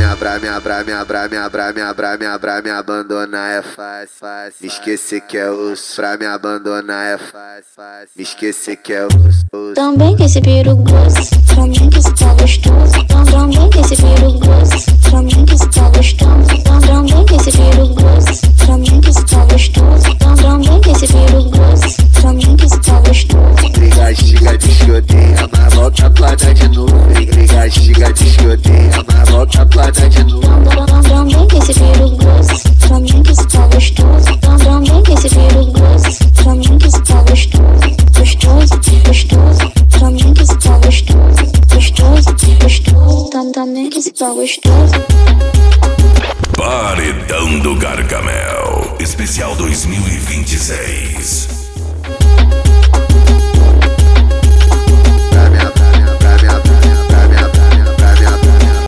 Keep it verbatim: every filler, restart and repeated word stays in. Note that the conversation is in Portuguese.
me, pra me, pra me, pra me, pra me, pra me, pra me abandonar é fácil, fácil. Me esquecer que é osso, pra me abandonar é fácil, fácil. Me esquecer que é osso, osso. Também que esse piru gosto, pra mim que está gostoso. Também que esse piru gosto, pra mim que está gostoso. Também que esse piru gosto, pra mim que está gostoso. Também que esse piru gosto, pra mim que está gostoso. Briga, estiga, diz que odeia, mas volta pra dar de novo. Briga, estiga, diz que odeia, mas volta pra dar de novo. Também que esse piru gosto, pra mim que está gostoso. Também que esse piru gosto, pra mim que está gostoso. Gostoso, gostoso, pra mim que está gostoso. Gostoso, gostoso, também que está gostoso. Paredão do Gargamel, especial dois mil e vinte e seis.